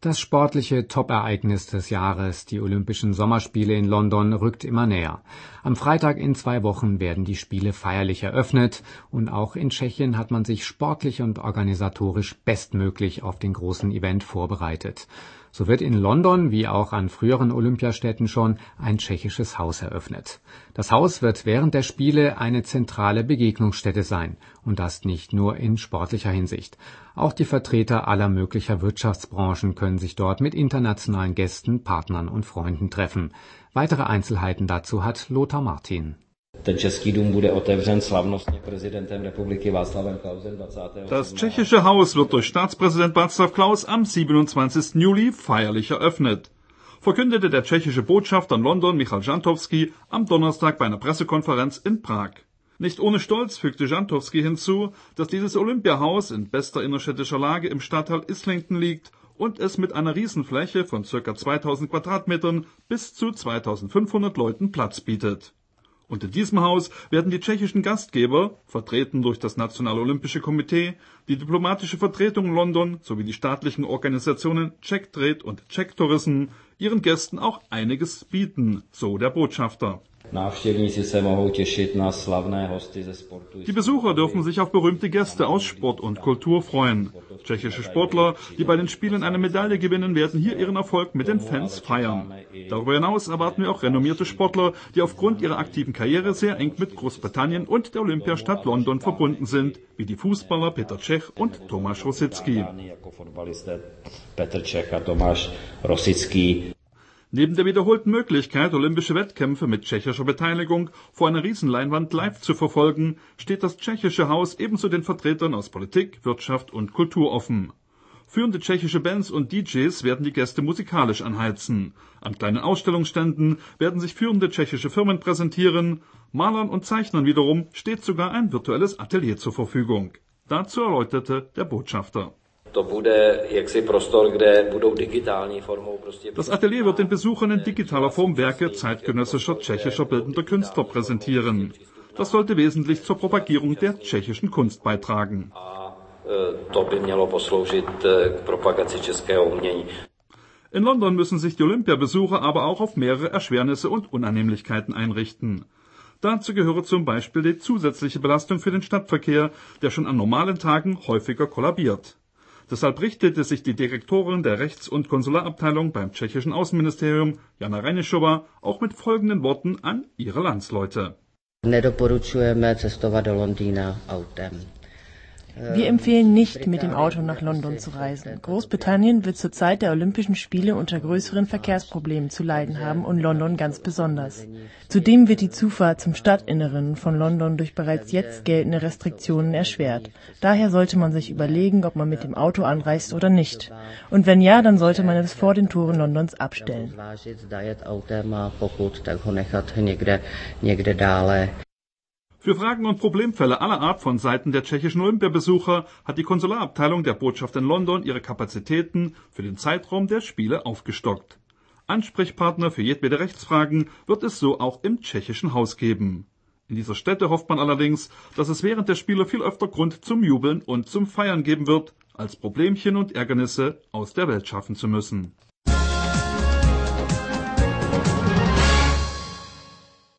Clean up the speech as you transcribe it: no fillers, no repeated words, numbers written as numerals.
Das sportliche Top-Ereignis des Jahres, die Olympischen Sommerspiele in London, rückt immer näher. Am Freitag in 2 Wochen werden die Spiele feierlich eröffnet und auch in Tschechien hat man sich sportlich und organisatorisch bestmöglich auf den großen Event vorbereitet. So wird in London, wie auch an früheren Olympiastädten schon, ein tschechisches Haus eröffnet. Das Haus wird während der Spiele eine zentrale Begegnungsstätte sein. Und das nicht nur in sportlicher Hinsicht. Auch die Vertreter aller möglicher Wirtschaftsbranchen können sich dort mit internationalen Gästen, Partnern und Freunden treffen. Weitere Einzelheiten dazu hat Lothar Martin. Das tschechische Haus wird durch Staatspräsident Václav Klaus am 27. Juli feierlich eröffnet. Verkündete der tschechische Botschafter in London Michal Žantovský am Donnerstag bei einer Pressekonferenz in Prag. Nicht ohne Stolz fügte Žantovský hinzu, dass dieses Olympiahaus in bester innerstädtischer Lage im Stadtteil Islington liegt und es mit einer Riesenfläche von ca. 2000 Quadratmetern bis zu 2500 Leuten Platz bietet. Und in diesem Haus werden die tschechischen Gastgeber, vertreten durch das Nationale Olympische Komitee, die diplomatische Vertretung in London sowie die staatlichen Organisationen Czech Trade und Czech Tourism, ihren Gästen auch einiges bieten, so der Botschafter. Die Besucher dürfen sich auf berühmte Gäste aus Sport und Kultur freuen. Tschechische Sportler, die bei den Spielen eine Medaille gewinnen, werden hier ihren Erfolg mit den Fans feiern. Darüber hinaus erwarten wir auch renommierte Sportler, die aufgrund ihrer aktiven Karriere sehr eng mit Großbritannien und der Olympiastadt London verbunden sind, wie die Fußballer Petr Cech und Tomáš Rosický. Neben der wiederholten Möglichkeit, olympische Wettkämpfe mit tschechischer Beteiligung vor einer Riesenleinwand live zu verfolgen, steht das tschechische Haus ebenso den Vertretern aus Politik, Wirtschaft und Kultur offen. Führende tschechische Bands und DJs werden die Gäste musikalisch anheizen. An kleinen Ausstellungsständen werden sich führende tschechische Firmen präsentieren. Malern und Zeichnern wiederum steht sogar ein virtuelles Atelier zur Verfügung. Dazu erläuterte der Botschafter. Das Atelier wird den Besuchern in digitaler Form Werke zeitgenössischer tschechischer bildender Künstler präsentieren. Das sollte wesentlich zur Propagierung der tschechischen Kunst beitragen. In London müssen sich die Olympiabesucher aber auch auf mehrere Erschwernisse und Unannehmlichkeiten einrichten. Dazu gehöre zum Beispiel die zusätzliche Belastung für den Stadtverkehr, der schon an normalen Tagen häufiger kollabiert. Deshalb richtete sich die Direktorin der Rechts- und Konsularabteilung beim tschechischen Außenministerium, Jana Reinišová, auch mit folgenden Worten an ihre Landsleute. Wir empfehlen nicht, mit dem Auto nach London zu reisen. Großbritannien wird zur Zeit der Olympischen Spiele unter größeren Verkehrsproblemen zu leiden haben und London ganz besonders. Zudem wird die Zufahrt zum Stadtinneren von London durch bereits jetzt geltende Restriktionen erschwert. Daher sollte man sich überlegen, ob man mit dem Auto anreist oder nicht. Und wenn ja, dann sollte man es vor den Toren Londons abstellen. Für Fragen und Problemfälle aller Art von Seiten der tschechischen Olympiabesucher hat die Konsularabteilung der Botschaft in London ihre Kapazitäten für den Zeitraum der Spiele aufgestockt. Ansprechpartner für jedwede Rechtsfragen wird es so auch im tschechischen Haus geben. In dieser Stätte hofft man allerdings, dass es während der Spiele viel öfter Grund zum Jubeln und zum Feiern geben wird, als Problemchen und Ärgernisse aus der Welt schaffen zu müssen.